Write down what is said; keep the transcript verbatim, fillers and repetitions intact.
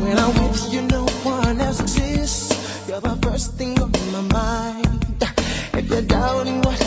When I'm with you, no one else exists. You're the first thing on my mind. If you're doubting what